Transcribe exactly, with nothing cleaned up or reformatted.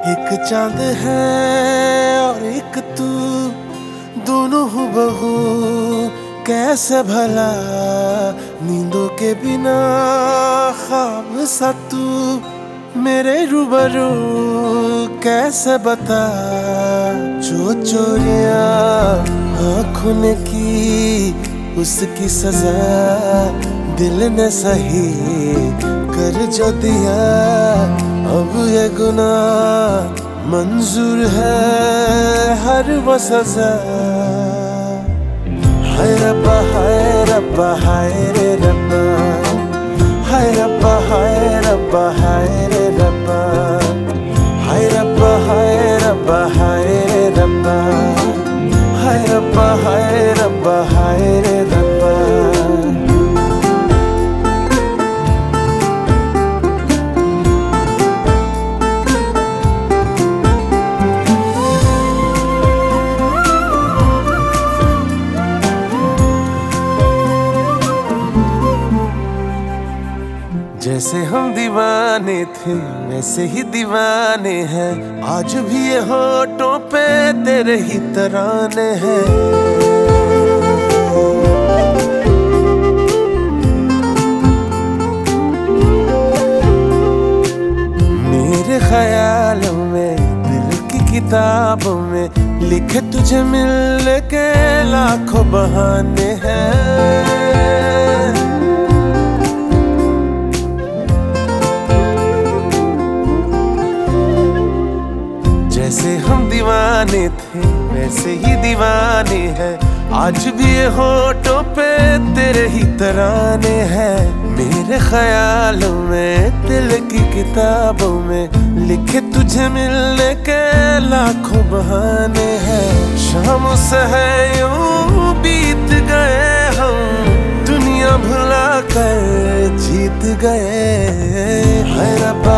एक चांद है और एक तू, दोनों हूबहू कैसे भला, नींदों के बिना ख्वाब सा तू मेरे रूबरू कैसे बता। जो चोरियां आँखों ने की उसकी सजा दिल ने सही कर जो दिया, अब ये गुनाह मंजूर है हर वो सजा। हाय रब्बा हाय रब्बा हाय रे रब्बा, हाय रब्बा हाय रब्बा हाय रे रब्बा, हाय रब्बा हाय रब्बा हाय रे रब्बा, हाय रब्बा हाय रब्बा हाय रे रब्बा। जैसे हम दीवाने थे वैसे ही दीवाने हैं, आज भी ये होठों पे तेरे ही तराने हैं। मेरे ख्यालों में दिल की किताबों में लिखे तुझे मिलने के लाखों बहाने हैं। जैसे हम दीवाने थे वैसे ही दीवाने हैं, आज भी ये होठों पे तेरे ही तराने हैं। मेरे ख्यालों में दिल की किताबों में लिखे तुझे मिलने के लाखों बहाने हैं। शाम से है यूं बीत गए हम, दुनिया भुला कर जीत गए। हाय रब्बा